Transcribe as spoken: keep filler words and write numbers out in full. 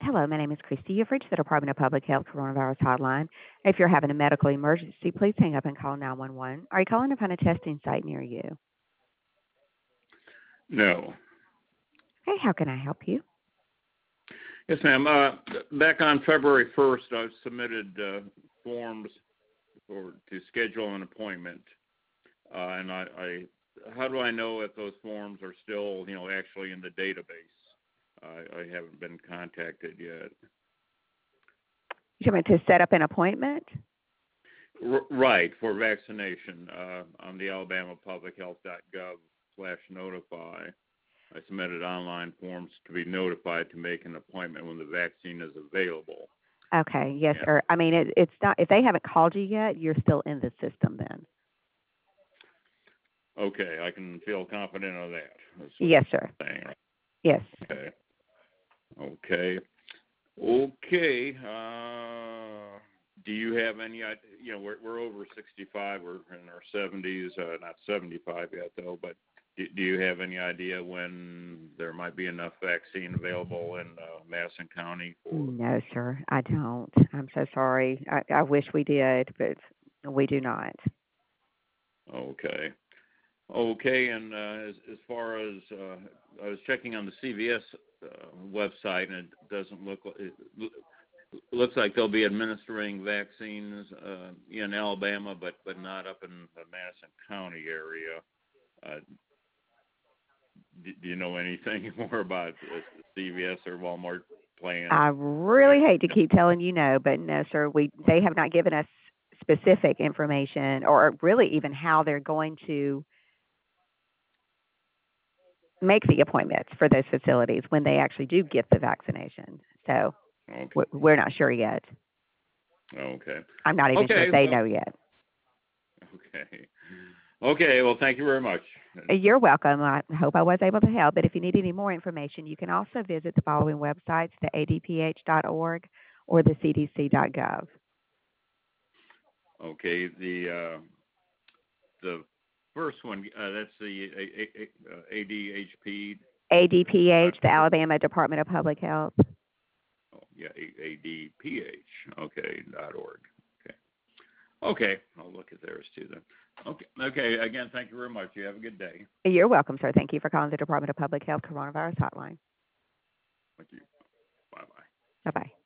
Hello, my name is Christy. You've reached the Department of Public Health Coronavirus Hotline. If you're having a medical emergency, please hang up and call nine one one. Are you calling to find a testing site near you? No. Hey, how can I help you? Yes, ma'am. Uh, back on February first, I submitted uh, forms for to schedule an appointment, uh, and I, I, how do I know if those forms are still, you know, actually in the database? I, I haven't been contacted yet. You want to set up an appointment? R- right, for vaccination uh, on the alabama public health dot gov slash notify. I submitted online forms to be notified to make an appointment when the vaccine is available. Okay, yes, Yeah. sir. I mean, it, it's not, if they haven't called you yet, you're still in the system then. Okay, I can feel confident of that. That's what Yes, I'm sir. saying, right? Yes. Okay. Okay. Okay. Uh, do you have any idea? You know, we're we're over sixty-five. We're in our seventies. Uh, not seventy-five yet, though. But do, do you have any idea when there might be enough vaccine available in uh, Madison County? For... No, sir, I don't. I'm so sorry. I, I wish we did, but we do not. Okay. Okay, and uh, as, as far as uh, I was checking on the C V S uh, website, and it doesn't look like it looks like they'll be administering vaccines uh, in Alabama, but, but not up in the Madison County area. Uh, do, do you know anything more about the C V S or Walmart plans? I really hate to keep telling you no, but no, sir. We they have not given us specific information, or really even how they're going to make the appointments for those facilities when they actually do get the vaccination. So okay. we're not sure yet. Okay. I'm not even okay, sure if they well, know yet. Okay. Okay, well, thank you very much. You're welcome. I hope I was able to help. But if you need any more information, you can also visit the following websites, the A D P H dot org or the C D C dot gov. Okay, the uh, the first one, uh, that's the A- A- A- uh, A D H P. A D P H, the Alabama Department of Public Health. Oh, yeah, A D P H, okay, dot org. Okay. Okay, I'll look at theirs too then. Okay, okay, again, thank you very much. You have a good day. You're welcome, sir. Thank you for calling the Department of Public Health Coronavirus Hotline. Thank you. Bye-bye. Bye-bye.